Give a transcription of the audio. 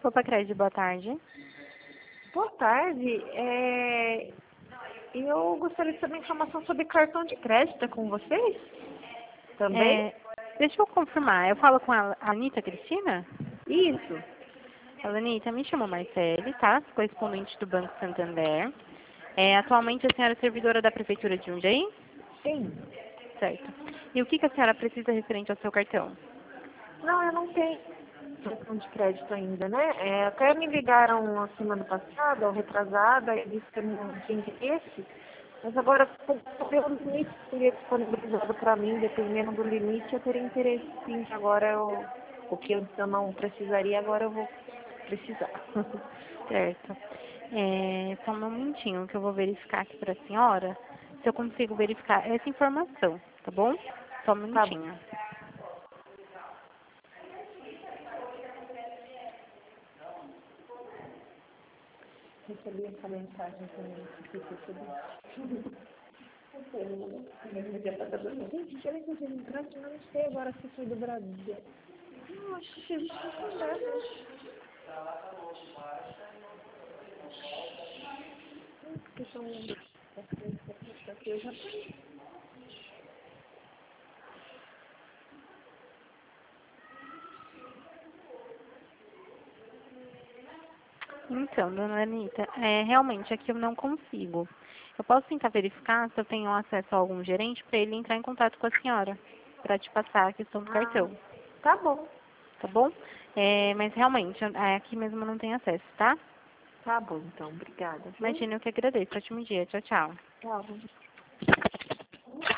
Opa, Crédito, boa tarde. Boa tarde. Eu gostaria de saber informação sobre cartão de crédito com vocês também. Deixa eu confirmar, eu falo com a Anitta Cristina? Isso. Ela, Anitta, me chamou Marcele, tá? Correspondente do Banco Santander. Atualmente a senhora é servidora da Prefeitura de Jundiaí? Sim. Certo. E o que a senhora precisa referente ao seu cartão? Não, eu não tenho cartão de crédito ainda, né? Até me ligaram a semana passada, ou retrasada, e disse que eu não tinha interesse. Mas agora, pelo limite que seria disponibilizado para mim, dependendo do limite, eu teria interesse sim. Agora, o que antes eu não precisaria, agora eu vou precisar. Certo. Só um momentinho que eu vou verificar aqui para a senhora se eu consigo verificar essa informação, tá bom? Só um Tá bom. minutinho. Recebi essa mensagem também, que recebi. Gente, eu entendi no trânsito, mas não sei agora se foi do Brasil. Não, acho que Jesus não deve. Porque são aqui eu já tenho. Então, dona Anitta, realmente aqui eu não consigo. Eu posso tentar verificar se eu tenho acesso a algum gerente para ele entrar em contato com a senhora, para te passar a questão do cartão, Tá bom. tá bom? Mas realmente, aqui mesmo eu não tenho acesso, tá? Tá bom, então. Obrigada, viu? Imagina, eu que agradeço. Ótimo dia. Tchau, tchau. Tchau.